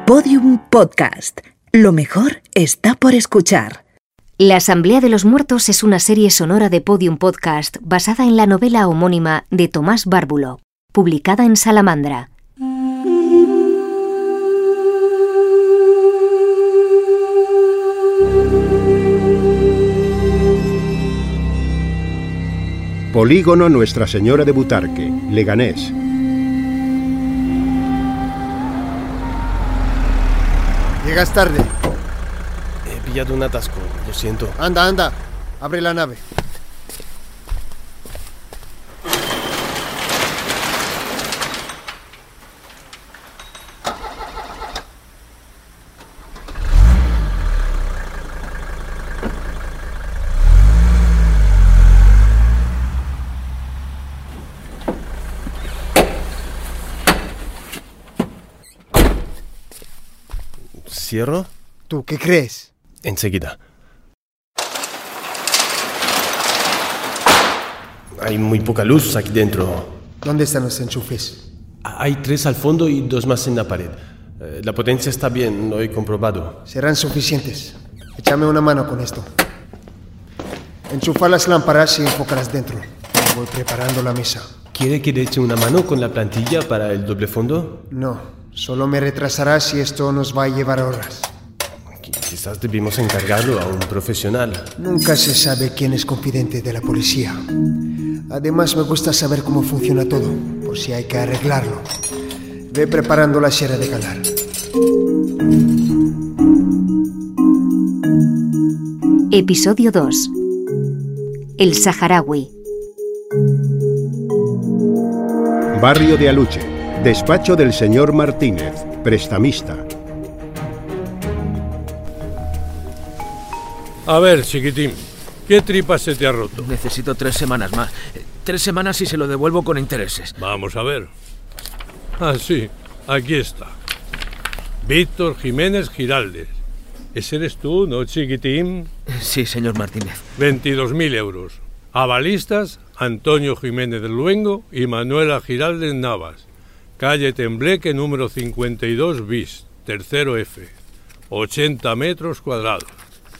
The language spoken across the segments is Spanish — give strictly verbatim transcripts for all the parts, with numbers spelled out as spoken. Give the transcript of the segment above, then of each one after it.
Podium Podcast. Lo mejor está por escuchar. La Asamblea de los Muertos es una serie sonora de Podium Podcast basada en la novela homónima de Tomás Bárbulo, publicada en Salamandra. Polígono Nuestra Señora de Butarque, Leganés. Llegas tarde. He pillado un atasco, lo siento. Anda, anda. Abre la nave. ¿Cierro? ¿Tú qué crees? Enseguida. Hay muy poca luz aquí dentro. ¿Dónde están los enchufes? Hay tres al fondo y dos más en la pared. Eh, la potencia está bien, lo he comprobado. Serán suficientes. Échame una mano con esto. Enchufa las lámparas y enfócalas dentro. Voy preparando la mesa. ¿Quiere que le eche una mano con la plantilla para el doble fondo? No. Solo me retrasará si esto nos va a llevar horas. Quizás debimos encargarlo a un profesional. Nunca se sabe quién es confidente de la policía. Además, me gusta saber cómo funciona todo, por si hay que arreglarlo. Ve preparando la sierra de calar. Episodio dos. El saharaui. Barrio de Aluche. Despacho del señor Martínez, prestamista. A ver, chiquitín, ¿qué tripa se te ha roto? Necesito tres semanas más. Tres semanas y se lo devuelvo con intereses. Vamos a ver. Ah, sí, aquí está. Víctor Jiménez Giraldes. Ese eres tú, ¿no, chiquitín? Sí, señor Martínez. veintidós mil euros. Avalistas, Antonio Jiménez del Luengo y Manuela Giraldes Navas. Calle Tembleque, número cincuenta y dos bis, tercero F, ochenta metros cuadrados.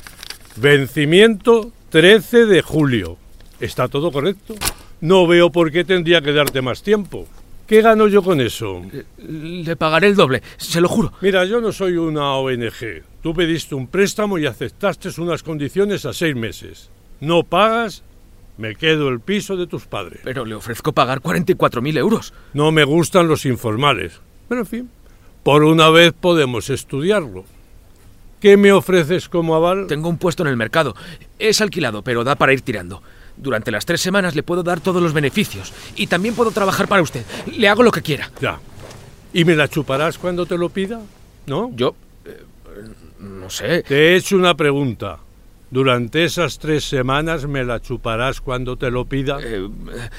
Vencimiento trece de julio. ¿Está todo correcto? No veo por qué tendría que darte más tiempo. ¿Qué gano yo con eso? Le, le pagaré el doble, se lo juro. Mira, yo no soy una O N G. Tú pediste un préstamo y aceptaste unas condiciones a seis meses. No pagas, me quedo el piso de tus padres. Pero le ofrezco pagar cuarenta y cuatro mil euros. No me gustan los informales. Pero en fin, por una vez podemos estudiarlo. ¿Qué me ofreces como aval? Tengo un puesto en el mercado. Es alquilado, pero da para ir tirando. Durante las tres semanas le puedo dar todos los beneficios. Y también puedo trabajar para usted. Le hago lo que quiera. Ya. ¿Y me la chuparás cuando te lo pida? ¿No? Yo... Eh, no sé. Te he hecho una pregunta. ¿Durante esas tres semanas me la chuparás cuando te lo pida? Eh, eh,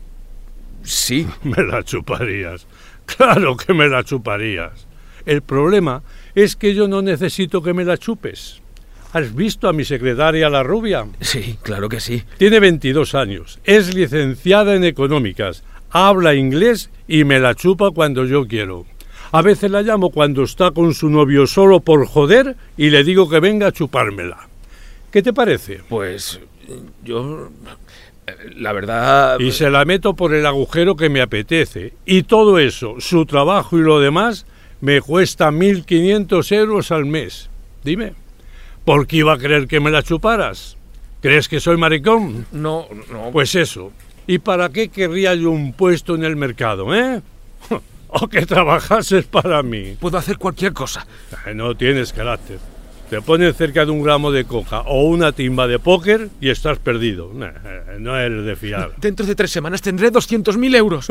sí. Me la chuparías. Claro que me la chuparías. El problema es que yo no necesito que me la chupes. ¿Has visto a mi secretaria, la rubia? Sí, claro que sí. Tiene veintidós años, es licenciada en económicas, habla inglés y me la chupa cuando yo quiero. A veces la llamo cuando está con su novio solo por joder y le digo que venga a chupármela. ¿Qué te parece? Pues yo... la verdad... Y se la meto por el agujero que me apetece. Y todo eso, su trabajo y lo demás, me cuesta mil quinientos euros al mes. Dime, ¿por qué iba a creer que me la chuparas? ¿Crees que soy maricón? No, no... Pues eso. ¿Y para qué querría yo un puesto en el mercado, eh? O que trabajases para mí. Puedo hacer cualquier cosa. No tienes carácter. Te ponen cerca de un gramo de coca o una timba de póker y estás perdido. No eres de fiar. Dentro de tres semanas tendré doscientos mil euros.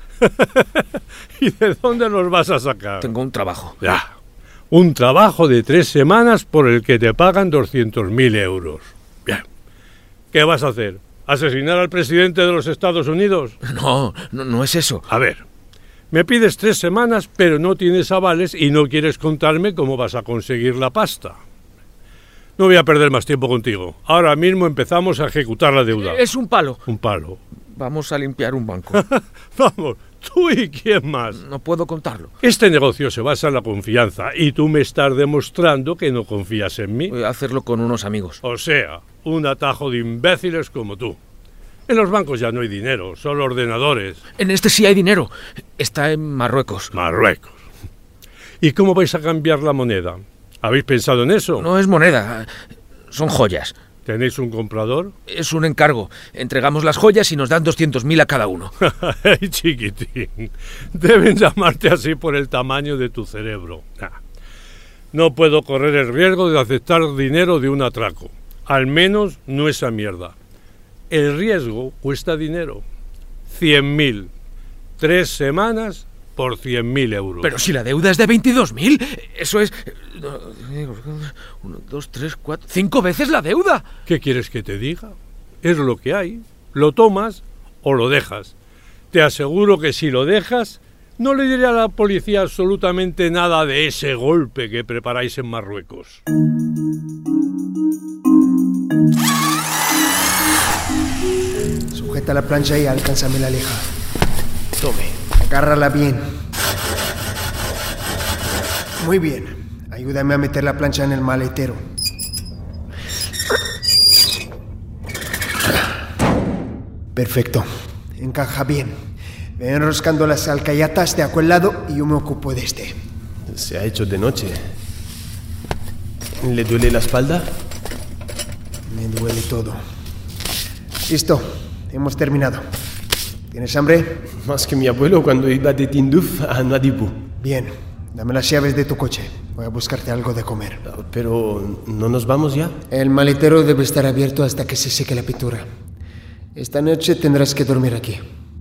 ¿Y de dónde los vas a sacar? Tengo un trabajo. Ya. Un trabajo de tres semanas por el que te pagan doscientos mil euros. Bien. ¿Qué vas a hacer? ¿Asesinar al presidente de los Estados Unidos? No, no, no es eso. A ver. Me pides tres semanas, pero no tienes avales y no quieres contarme cómo vas a conseguir la pasta. No voy a perder más tiempo contigo. Ahora mismo empezamos a ejecutar la deuda. Es un palo. Un palo. Vamos a limpiar un banco. Vamos, Tú y quién más. No puedo contarlo. Este negocio se basa en la confianza y tú me estás demostrando que no confías en mí. Voy a hacerlo con unos amigos. O sea, un atajo de imbéciles como tú. En los bancos ya no hay dinero, solo ordenadores. En este sí hay dinero. Está en Marruecos. Marruecos. ¿Y cómo vais a cambiar la moneda? ¿Habéis pensado en eso? No es moneda, son joyas. ¿Tenéis un comprador? Es un encargo. Entregamos las joyas y nos dan doscientos mil a cada uno. ¡Ay, chiquitín! Deben llamarte así por el tamaño de tu cerebro. Nah. No puedo correr el riesgo de aceptar dinero de un atraco. Al menos no esa mierda. El riesgo cuesta dinero. Cien mil. Tres semanas por cien mil euros. Pero si la deuda es de veintidós mil, eso es... Uno, dos, tres, cuatro... ¡Cinco veces la deuda! ¿Qué quieres que te diga? Es lo que hay. Lo tomas o lo dejas. Te aseguro que si lo dejas, no le diré a la policía absolutamente nada de ese golpe que preparáis en Marruecos. Sujeta la plancha y alcánzame la leja. Tome. Agárrala bien. Muy bien. Ayúdame a meter la plancha en el maletero. Perfecto. Encaja bien. Ve enroscando las alcayatas de aquel lado y yo me ocupo de este. Se ha hecho de noche. ¿Le duele la espalda? Me duele todo. Listo. Hemos terminado. ¿Tienes hambre? Más que mi abuelo cuando iba de Tinduf a Nuadhibu. Bien. Dame las llaves de tu coche. Voy a buscarte algo de comer. Pero, ¿no nos vamos ya? El maletero debe estar abierto hasta que se seque la pintura. Esta noche tendrás que dormir aquí.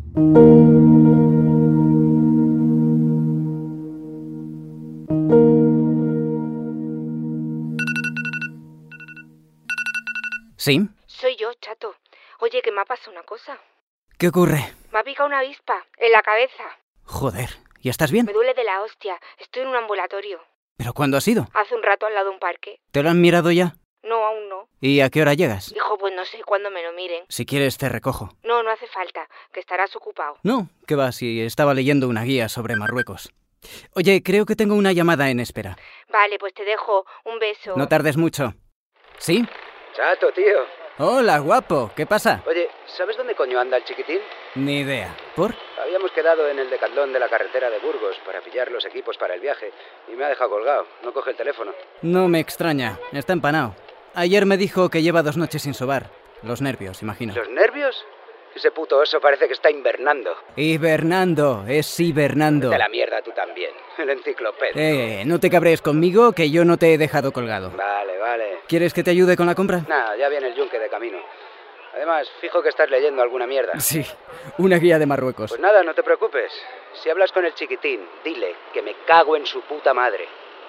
¿Sí? Soy yo, chato. Oye, que me ha pasado una cosa. ¿Qué ocurre? Me ha picado una avispa en la cabeza. Joder, ¿y estás bien? Me duele de la hostia. Estoy en un ambulatorio. ¿Pero cuándo has ido? Hace un rato al lado de un parque. ¿Te lo han mirado ya? No, aún no. ¿Y a qué hora llegas? Hijo, pues no sé cuándo me lo miren. Si quieres te recojo. No, no hace falta, que estarás ocupado. No, ¿qué va? Si estaba leyendo una guía sobre Marruecos. Oye, creo que tengo una llamada en espera. Vale, pues te dejo. Un beso. No tardes mucho. ¿Sí? Chato, tío. Hola, guapo. ¿Qué pasa? Oye, ¿sabes dónde coño anda el chiquitín? Ni idea. ¿Por? Habíamos quedado en el decatlón de la carretera de Burgos para pillar los equipos para el viaje y me ha dejado colgado. No coge el teléfono. No me extraña. Está empanado. Ayer me dijo que lleva dos noches sin sobar. Los nervios, imagino. ¿Los nervios? Ese puto oso parece que está hibernando. Hibernando, es hibernando. De la mierda tú también, el enciclopedia. Eh, no te cabrees conmigo, que yo no te he dejado colgado. Vale, vale. ¿Quieres que te ayude con la compra? Nada, ya viene el yunque de camino. Además, fijo que estás leyendo alguna mierda. Sí, una guía de Marruecos. Pues nada, no te preocupes. Si hablas con el chiquitín, dile que me cago en su puta madre.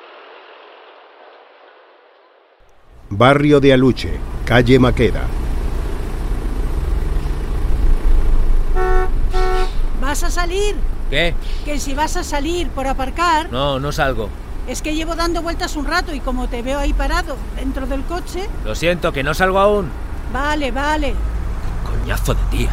Barrio de Aluche, calle Maqueda. ¿Vas a salir? ¿Qué? Que si vas a salir por aparcar... No, no salgo. Es que llevo dando vueltas un rato y como te veo ahí parado dentro del coche... Lo siento, que no salgo aún. Vale, vale. Coñazo de tía.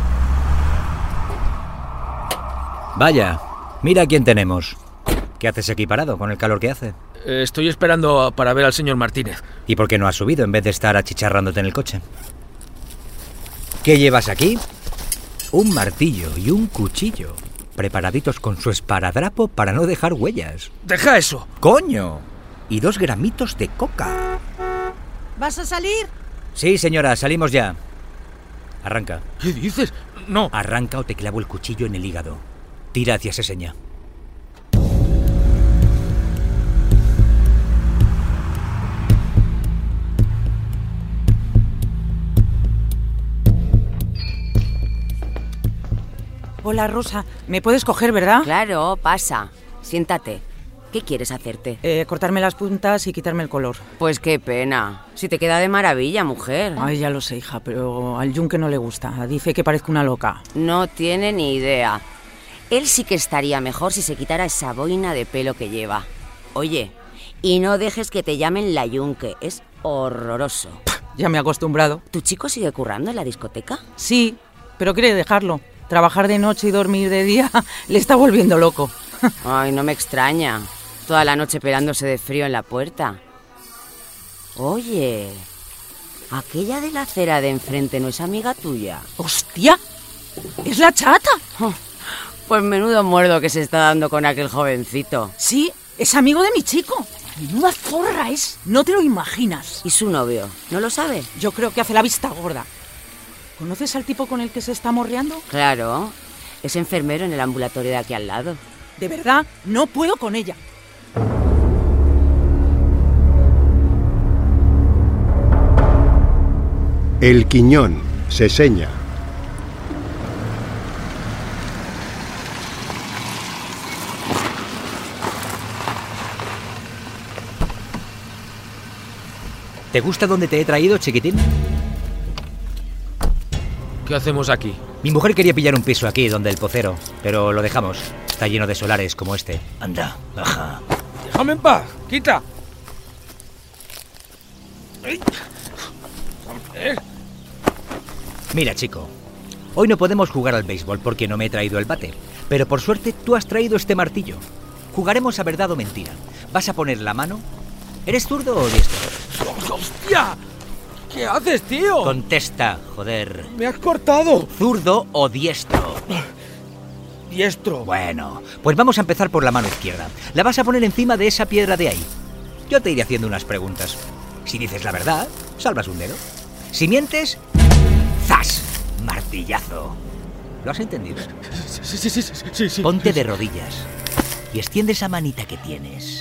Vaya, mira quién tenemos. ¿Qué haces aquí parado con el calor que hace? Eh, estoy esperando para ver al señor Martínez. ¿Y por qué no has subido en vez de estar achicharrándote en el coche? ¿Qué llevas aquí? Un martillo y un cuchillo, preparaditos con su esparadrapo para no dejar huellas. ¡Deja eso! ¡Coño! Y dos gramitos de coca. ¿Vas a salir? Sí, señora, salimos ya. Arranca. ¿Qué dices? No. Arranca o te clavo el cuchillo en el hígado. Tira hacia esa seña. Hola, Rosa. ¿Me puedes coger, verdad? Claro, pasa. Siéntate. ¿Qué quieres hacerte? Eh, cortarme las puntas y quitarme el color. Pues qué pena. Si te queda de maravilla, mujer. Ay, ya lo sé, hija, pero al yunque no le gusta. Dice que parezco una loca. No tiene ni idea. Él sí que estaría mejor si se quitara esa boina de pelo que lleva. Oye, y no dejes que te llamen la yunque. Es horroroso. Ya me he acostumbrado. ¿Tu chico sigue currando en la discoteca? Sí, pero quiere dejarlo. Trabajar de noche y dormir de día le está volviendo loco. Ay, no me extraña. Toda la noche pelándose de frío en la puerta. Oye, aquella de la acera de enfrente no es amiga tuya. ¡Hostia! ¡Es la chata! Oh, pues menudo muerdo que se está dando con aquel jovencito. Sí, es amigo de mi chico. Menuda zorra es, no te lo imaginas. ¿Y su novio? ¿No lo sabe? Yo creo que hace la vista gorda. ¿Conoces al tipo con el que se está morreando? Claro, es enfermero en el ambulatorio de aquí al lado. De verdad, no puedo con ella. El Quiñón, Seseña. ¿Te gusta donde te he traído, chiquitín? ¿Qué hacemos aquí? Mi mujer quería pillar un piso aquí, donde el pocero, pero lo dejamos. Está lleno de solares como este. Anda, baja. Déjame en paz, quita. Ay. Mira, chico, hoy no podemos jugar al béisbol porque no me he traído el bate. Pero por suerte tú has traído este martillo. Jugaremos a verdad o mentira. ¿Vas a poner la mano? ¿Eres zurdo o diestro? ¡Hostia! ¿Qué haces, tío? Contesta, joder. ¡Me has cortado! ¿Zurdo o diestro? Diestro. Bueno, pues vamos a empezar por la mano izquierda. La vas a poner encima de esa piedra de ahí. Yo te iré haciendo unas preguntas. Si dices la verdad, salvas un dedo. Si mientes, ¡zas! Martillazo. ¿Lo has entendido? Sí, sí, sí, sí, sí, sí. Ponte de rodillas y extiende esa manita que tienes.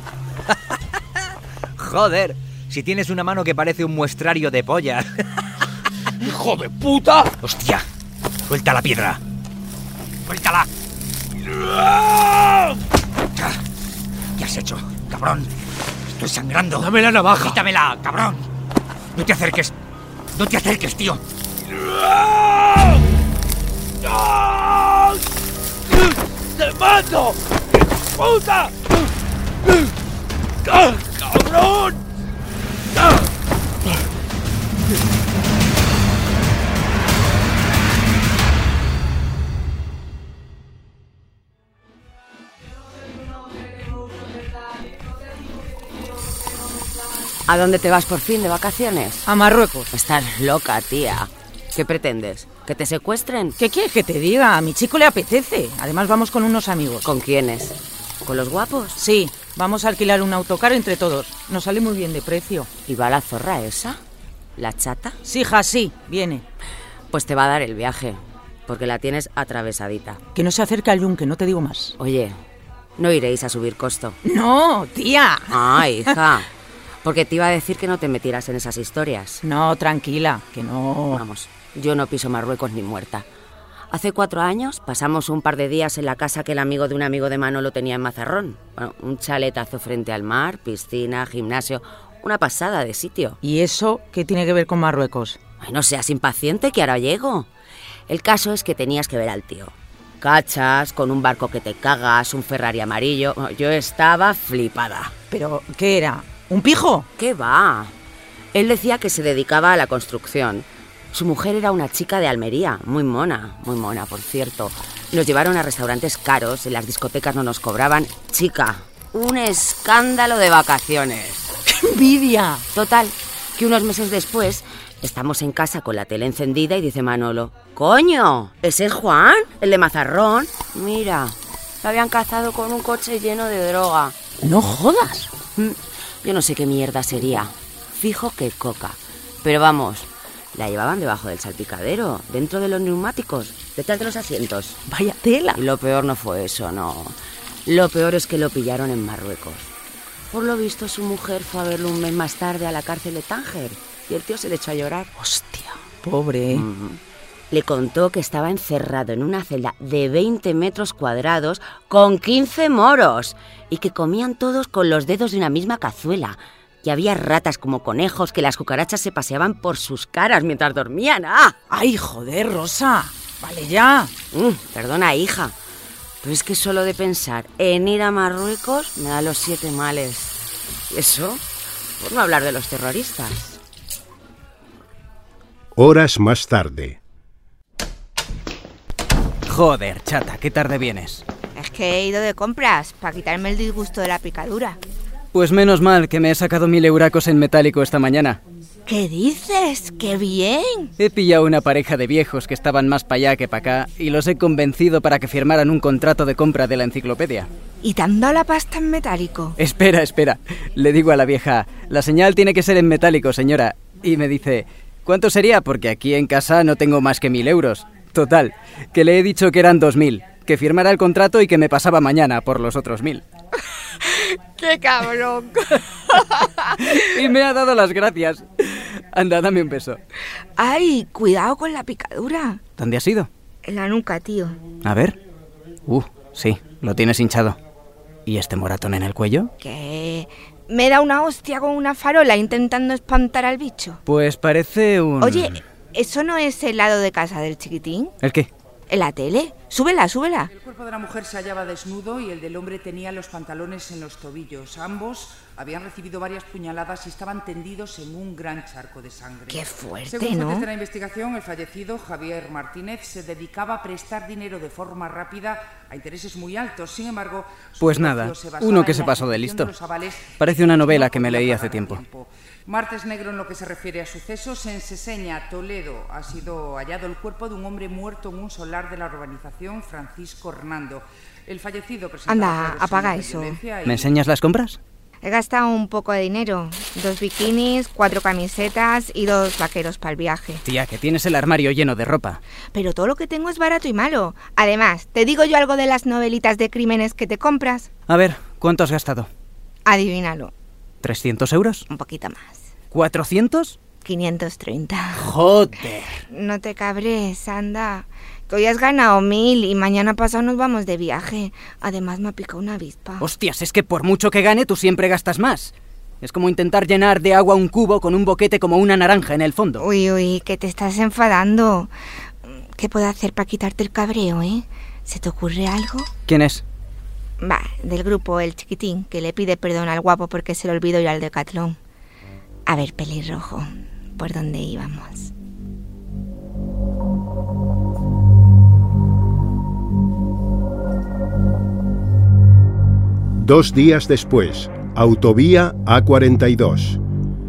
Joder, si tienes una mano que parece un muestrario de pollas. ¡Hijo de puta! ¡Hostia! ¡Suelta la piedra! ¡Suéltala! ¿Qué has hecho, cabrón? Estoy sangrando. ¡Dame la navaja! ¡Quítamela, cabrón! No te acerques. No te acerques, tío. ¡Te mato! ¡Puta! ¡Cabrón! ¿A dónde te vas por fin de vacaciones? A Marruecos. Estás loca, tía. ¿Qué pretendes? ¿Que te secuestren? ¿Qué quieres que te diga? A mi chico le apetece. Además vamos con unos amigos. ¿Con quiénes? ¿Con los guapos? Sí, vamos a alquilar un autocar entre todos. Nos sale muy bien de precio. ¿Y va la zorra esa? ¿La chata? Sí, hija, sí, viene. Pues te va a dar el viaje, porque la tienes atravesadita. Que no se acerque al yunque, no te digo más. Oye, ¿no iréis a subir costo? No, tía. Ah, hija. Porque te iba a decir que no te metieras en esas historias. No, tranquila, que no... Vamos, yo no piso Marruecos ni muerta. Hace cuatro años pasamos un par de días en la casa que el amigo de un amigo de Manolo tenía en Mazarrón. Bueno, un chaletazo frente al mar, piscina, gimnasio... Una pasada de sitio. ¿Y eso qué tiene que ver con Marruecos? Ay, no seas impaciente, que ahora llego. El caso es que tenías que ver al tío. Cachas, con un barco que te cagas, un Ferrari amarillo... Yo estaba flipada. ¿Pero qué era? ¿Un pijo? ¿Qué va? Él decía que se dedicaba a la construcción. Su mujer era una chica de Almería, muy mona, muy mona, por cierto. Nos llevaron a restaurantes caros, en las discotecas no nos cobraban. Chica, un escándalo de vacaciones. ¡Qué envidia! Total, que unos meses después estamos en casa con la tele encendida y dice Manolo: ¡Coño! ¿Ese es Juan? ¿El de Mazarrón? Mira, lo habían cazado con un coche lleno de droga. ¡No jodas! Yo no sé qué mierda sería. Fijo que coca. Pero vamos, la llevaban debajo del salpicadero, dentro de los neumáticos, detrás de los asientos. ¡Vaya tela! Y lo peor no fue eso, no. Lo peor es que lo pillaron en Marruecos. Por lo visto, su mujer fue a verlo un mes más tarde a la cárcel de Tánger y el tío se le echó a llorar. ¡Hostia! Pobre. Uh-huh. Le contó que estaba encerrado en una celda de veinte metros cuadrados con quince moros y que comían todos con los dedos de una misma cazuela. Y había ratas como conejos, que las cucarachas se paseaban por sus caras mientras dormían. ¡Ah! ¡Ay, joder, Rosa! ¡Vale ya! Mm, perdona, hija. Pero es que solo de pensar en ir a Marruecos me da los siete males. Y eso, por no hablar de los terroristas. Horas más tarde. Joder, chata, qué tarde vienes. Es que he ido de compras para quitarme el disgusto de la picadura. Pues menos mal que me he sacado mil euracos en metálico esta mañana. ¿Qué dices? ¡Qué bien! He pillado una pareja de viejos que estaban más para allá que para acá y los he convencido para que firmaran un contrato de compra de la enciclopedia. ¿Y te han dado la pasta en metálico? Espera, espera. Le digo a la vieja, la señal tiene que ser en metálico, señora. Y me dice, ¿cuánto sería? Porque aquí en casa no tengo más que mil euros. Total, que le he dicho que eran dos mil, que firmara el contrato y que me pasaba mañana por los otros mil. ¡Qué cabrón! Y me ha dado las gracias. Anda, dame un beso. ¡Ay, cuidado con la picadura! ¿Dónde has ido? En la nuca, tío. A ver. Uh, sí, lo tienes hinchado. ¿Y este moratón en el cuello? ¿Qué? Me da una hostia con una farola intentando espantar al bicho. Pues parece un... Oye, ¿eso no es el lado de casa del chiquitín? ¿El qué? ¿En la tele? Súbela, súbela. El cuerpo de la mujer se hallaba desnudo y el del hombre tenía los pantalones en los tobillos. Ambos habían recibido varias puñaladas y estaban tendidos en un gran charco de sangre. ¡Qué fuerte!, Según ¿no? fuentes de la investigación, el fallecido, Javier Martínez, se dedicaba a prestar dinero de forma rápida a intereses muy altos. Sin embargo, pues nada, uno que se pasó de listo. Parece una novela que me leí hace tiempo. Martes negro en lo que se refiere a sucesos. En Seseña, Toledo, ha sido hallado el cuerpo de un hombre muerto en un solar de la urbanización Francisco Hernando. El fallecido presentaba... Anda, apaga eso. ¿Me enseñas las compras? He gastado un poco de dinero. Dos bikinis, cuatro camisetas y dos vaqueros para el viaje. Tía, que tienes el armario lleno de ropa. Pero todo lo que tengo es barato y malo. Además, ¿te digo yo algo de las novelitas de crímenes que te compras? A ver, ¿cuánto has gastado? Adivínalo. ¿trescientos euros? Un poquito más. ¿cuatrocientos? quinientos treinta. ¡Joder! No te cabres, anda. Que hoy has ganado mil y mañana pasado nos vamos de viaje. Además me ha picado una avispa. Hostias, es que por mucho que gane tú siempre gastas más. Es como intentar llenar de agua un cubo con un boquete como una naranja en el fondo. Uy, uy, que te estás enfadando. ¿Qué puedo hacer para quitarte el cabreo, eh? ¿Se te ocurre algo? ¿Quién es? Va, del grupo, el chiquitín, que le pide perdón al guapo porque se le olvidó ir al Decatlón. A ver, pelirrojo, ¿por dónde íbamos? Dos días después, autovía A cuarenta y dos.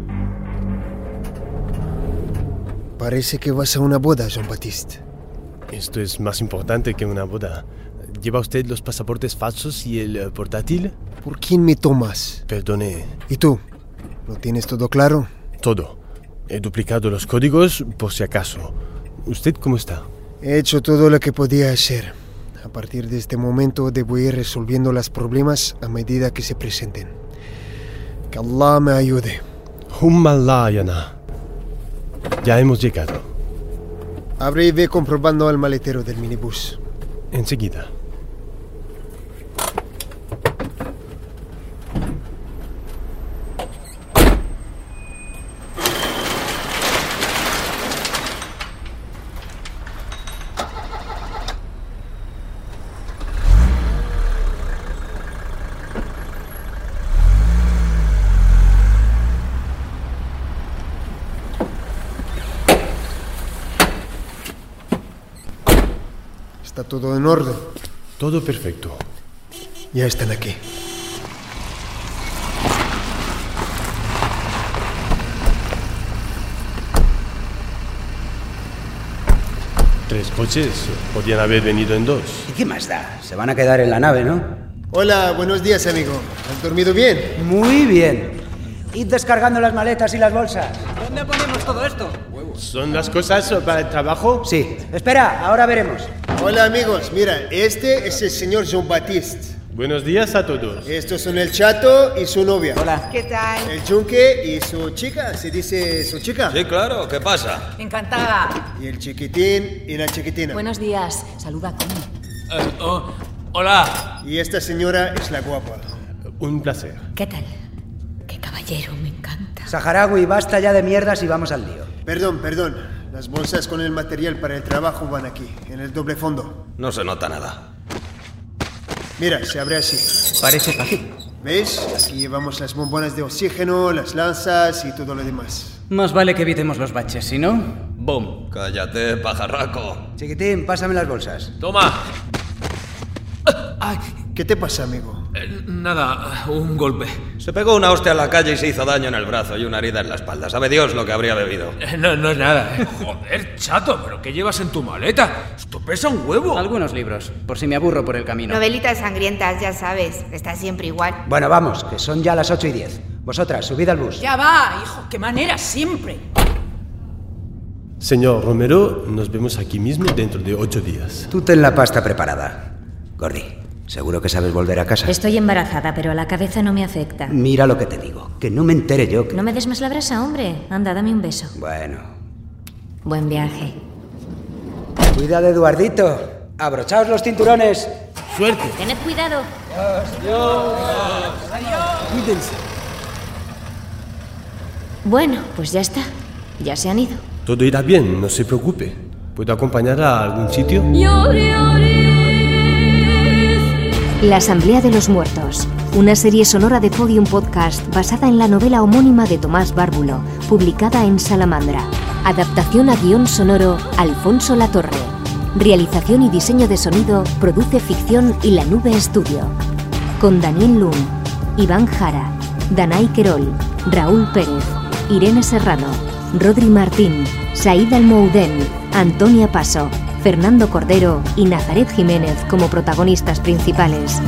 Parece que vas a una boda, Jean-Baptiste. Esto es más importante que una boda. ¿Lleva usted los pasaportes falsos y el uh, portátil? ¿Por quién me tomas? Perdone. ¿Y tú? ¿Lo tienes todo claro? Todo. He duplicado los códigos por si acaso. ¿Usted cómo está? He hecho todo lo que podía hacer. A partir de este momento debo ir resolviendo los problemas a medida que se presenten. Que Allah me ayude. Hummalayana. Ya hemos llegado. Abre y ve comprobando al maletero del minibús. Enseguida. ¿Está todo en orden? Todo perfecto. Ya están aquí. Tres coches. Podían haber venido en dos. ¿Y qué más da? Se van a quedar en la nave, ¿no? Hola, buenos días, amigo. ¿Has dormido bien? Muy bien. Id descargando las maletas y las bolsas. ¿Dónde ponemos todo esto? ¿Son las cosas para el trabajo? Sí. Espera, ahora veremos. Hola, amigos. Mira, este es el señor Jean-Baptiste. Buenos días a todos. Estos son el chato y su novia. Hola. ¿Qué tal? El yunque y su chica. ¿Se dice su chica? Sí, claro. ¿Qué pasa? Encantada. Y el chiquitín y la chiquitina. Buenos días. Saluda a Connie. Eh, oh, hola. Y esta señora es la guapa. Un placer. ¿Qué tal? Qué caballero, me encanta. Saharaui, basta ya de mierdas y vamos al lío. Perdón, perdón. Las bolsas con el material para el trabajo van aquí, en el doble fondo. No se nota nada. Mira, se abre así. Parece fácil. ¿Ves? Aquí llevamos las bombonas de oxígeno, las lanzas y todo lo demás. Más vale que evitemos los baches, si no... ¡Bum! Cállate, pajarraco. Chiquitín, pásame las bolsas. ¡Toma! Ay, ¿qué te pasa, amigo? Eh, nada, un golpe. Se pegó una hostia en la calle y se hizo daño en el brazo y una herida en la espalda. Sabe Dios lo que habría bebido. Eh, no, no es nada. Eh. Joder, chato, ¿pero qué llevas en tu maleta? Esto pesa un huevo. Algunos libros, por si me aburro por el camino. Novelitas sangrientas, ya sabes. Está siempre igual. Bueno, vamos, que son ya las ocho y diez. Vosotras, subid al bus. Ya va, hijo, qué manera siempre. Señor Romero, nos vemos aquí mismo dentro de ocho días. Tú ten la pasta preparada. Gordi, ¿seguro que sabes volver a casa? Estoy embarazada, pero a la cabeza no me afecta. Mira lo que te digo, que no me entere yo que... No me des más la brasa, hombre. Anda, dame un beso. Bueno. Buen viaje. Cuida de Eduardito. Abrochaos los cinturones. Suerte. Tened cuidado. Adiós. Adiós. Cuídense. Bueno, pues ya está. Ya se han ido. Todo irá bien, no se preocupe. ¿Puedo acompañar a algún sitio? La Asamblea de los Muertos, una serie sonora de Podium Podcast basada en la novela homónima de Tomás Bárbulo, publicada en Salamandra. Adaptación a guión sonoro, Alfonso Latorre. Realización y diseño de sonido, Produce Ficción y La Nube Estudio. Con Daniel Lum, Iván Jara, Danay Querol, Raúl Pérez, Irene Serrano, Rodri Martín, Saíd Almoudén, Antonia Paso, Fernando Cordero y Nazaret Jiménez como protagonistas principales.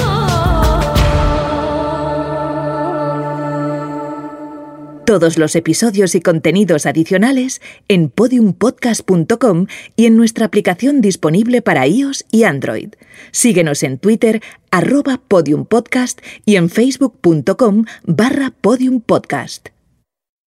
Todos los episodios y contenidos adicionales en podium podcast punto com y en nuestra aplicación disponible para iOS y Android. Síguenos en Twitter, arroba podiumpodcast y en facebook punto com barra podiumpodcast.